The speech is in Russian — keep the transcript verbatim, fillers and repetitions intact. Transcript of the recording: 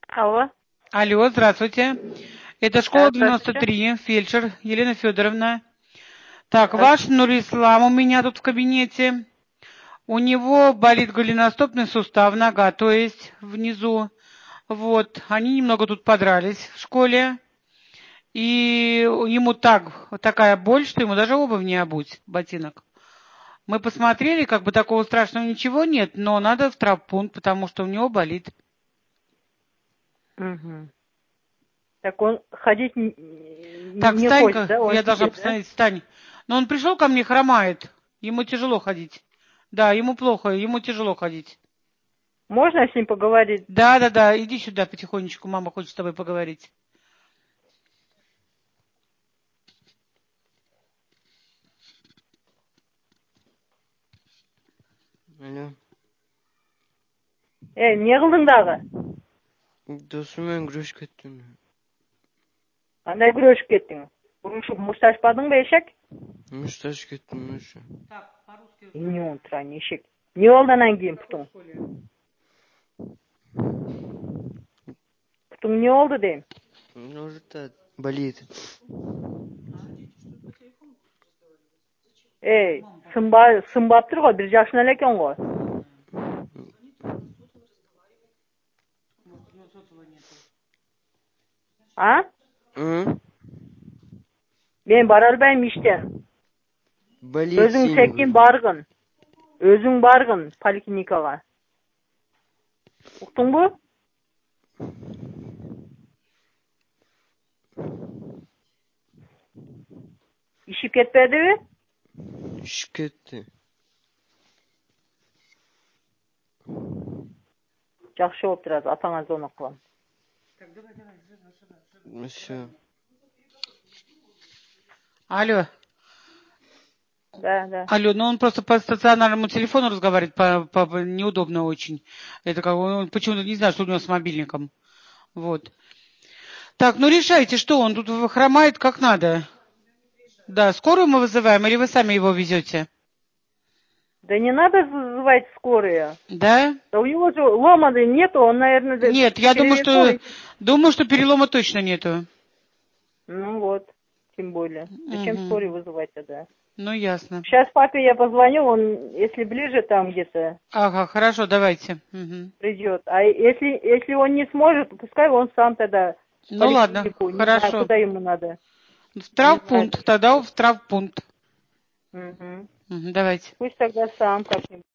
Алло. Алло, здравствуйте. Это школа Да, девяносто здравствуйте. три, фельдшер Елена Федоровна. Так, ваш Здравствуйте. Нурислам у меня тут в кабинете. У него болит голеностопный сустав, нога, то есть внизу. Вот, они немного тут подрались в школе. И ему так, вот такая боль, что ему даже обувь не обуть, ботинок. Мы посмотрели, как бы такого страшного ничего нет, но надо в травмпункт, потому что у него болит. Угу. Так он ходить не, Так, не хочет, встань-ка, да? Он я должна сидит, да? посмотреть, встань. Но он пришел ко мне, хромает. Ему тяжело ходить. Да, ему плохо, ему тяжело ходить. Можно с ним поговорить? Да, да, да, иди сюда потихонечку, мама хочет с тобой поговорить. Алло. Эй, не қылдың дағы? Досыммен күресіп кеттім. Қандай күресіп кеттің? Бұрыншы мұрт ашпадың ба ешек? Мышт ашып кеттім уже. И не он тұран ешек. Не болды анан кейін пұтың? Пұтың не болды деймін? Уже болит. Ей, сынба, сынбап тұр ғой, бір жашын әлі екен ғой. А? Hı? Мен бара албаймын иштен. Болит Өзің сильно. секин барғын. Өзің барғын поликлиникаға. Ұқтың бу? Ішіп кетпеді бе? İşip ketті. Жақсы болып тұрады, атаңа звонок қыламын. Все. Алло. Да, да. Алло, ну он просто по стационарному телефону разговаривает, по, по, по- неудобно очень. Это как он почему-то не знаю, что у него с мобильником. Вот. Так, ну решайте, что он тут хромает как надо. Да, скорую мы вызываем или вы сами его везете? Да не надо вызывать скорые. Да? Да у него же ломаны нету, он, наверное... Нет, я думаю, что думаю, что перелома точно нету. Ну вот, тем более. Зачем Угу. скорую вызывать тогда? Ну, ясно. Сейчас папе я позвоню, он, если ближе там где-то... Ага, хорошо, давайте. Угу. Придет. А если, если он не сможет, пускай он сам тогда... Ну ладно, не хорошо. знаю, куда ему надо. В травмпункт, тогда в травмпункт. Угу. Угу, давайте. Пусть тогда сам как-нибудь.